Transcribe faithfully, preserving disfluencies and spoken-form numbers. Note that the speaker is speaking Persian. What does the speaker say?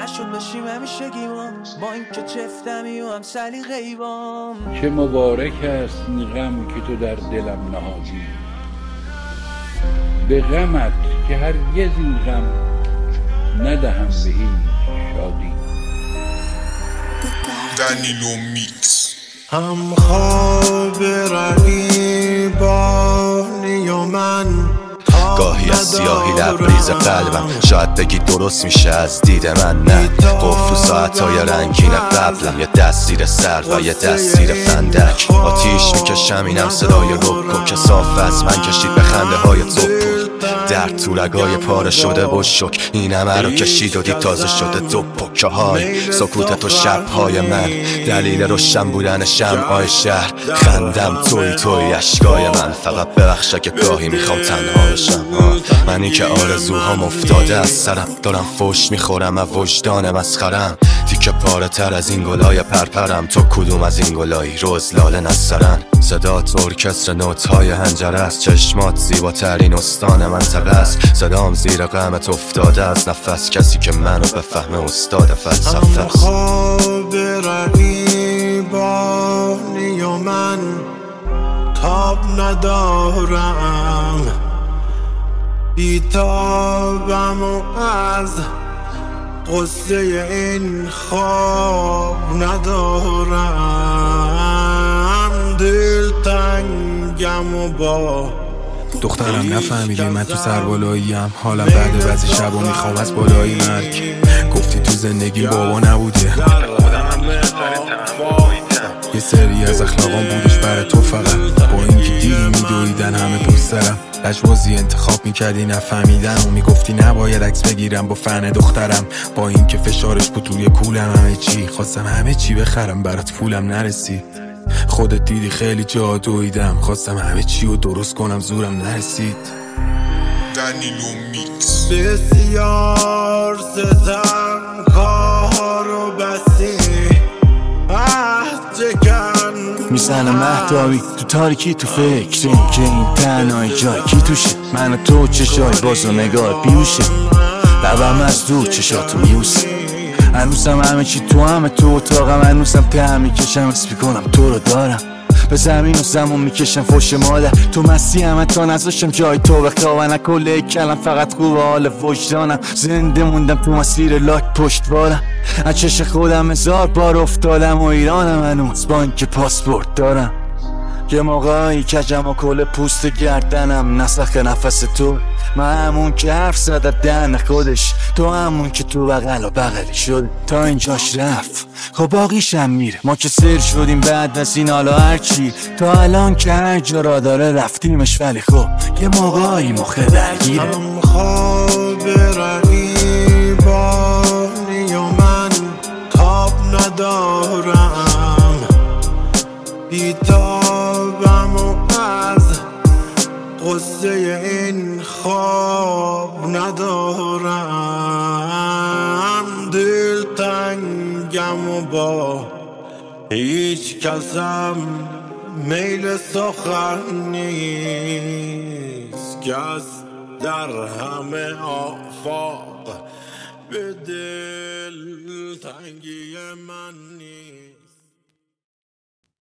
نشد بشیم همیشه گیوام، با این که چفتمی و هم سلیقه ایوام. چه مبارک است این غم که تو در دلم نهادی، به غمت که هرگز این غم ندهم به هیچ شادی. دنیلو میکس. هم خواب رقیبانی و من گاهی از سیاهی لبریز قلبم شاید بگی درست میشه از دید من، نه قفل ساعتهای رنگین قبلم، یه دست زیر سر و یه دست زیر فندک. آتیش میکشم اینم صدای روکو که صاف از من کشید به خنده های توپو. درد تو رگای پاره شده و شک این همه رو کشید و دید تازه شده دو پکه های سکوت تو شبهای من، دلیل روشن بودن شمعای شهر. خندم توی توی اشکای من، فقط ببخش که گاهی میخوام تنها بشم. منی که آرزوهام افتاده از سرم، دارم فوش میخورم از وجدان مسخرم. تیکه پاره تر از این گلای پرپرم، تو کدوم از این گلایی روز لاله نسرن. صدات ارکستر نوت‌های هنجره است، چشمات زیباترین استان منطقه است. صدام زیر غمت افتاده از نفس، کسی که منو بفهمه استاد فلسفه است. خواب رقیبانی و من تاب ندارم، بیتابم و از قصه این خواب ندارم. دل تنگم و با دخترم نفهمیدی من تو سربالاییم، حالم بعد بعضی شبا میخوام از بالایی مرگ. گفتی تو زندگی بابا نبوده، یه سری از اخلاقام بودش برای تو فقط. با اینکه دیدی میدویدن همه پوست دارم، لجبازی انتخاب میکردی نفهمیدن و میگفتی نباید عکس بگیرم با فن دخترم. با اینکه فشارش بود توی کولم همه چی، خواستم همه چی بخرم برات پولم نرسید. خودت دیدی خیلی جا دویدم، خواستم همه چی رو درست کنم زورم نرسید. دنیلو میکس. بسیار ستم کار و بسی عهد جکن میزنه مهداوی تو تاریکی، تو فکر این که این تنهای جای کی توشه. من و تو چشای باز و نگاه بیوشه، لبم از دور چشاتو میوسه. هنوزم همه چی تو همه تو اتاقم، هنوزم ته میکشم اسم میکنم تو رو دارم. به زمین و زمان میکشم فوش مادر، تو مستی همه تا نذاشتم جای تو بخوابن. نکله کلم فقط خوب حال وجدانم، زنده موندم تو مسیر لاک پشتوارم. از چش خودم هزار بار افتادم و ایرانم هنوز با اینکه پاسپورت دارم. یه موقعی کجم و کل پوست گردنم نسخ نفس تو. من همون که حرف زده دهن خودش، تو همون که تو بغل و بغلی شد. تا اینجاش رفت خب باقیشم میره، ما که سر شدیم بعد از این حالا هرچی. تا الان که هر جا را داره رفتیمش، ولی خب یه موقعی مخه درگیره. هم خواب رقیبانی و من تاب ندارم، بیتابم و از قصه این خواب ندارم. دل تنگم و با هیچ کسم میل سخن نیست، کس در همه آفاق به دل تنگی من نیست.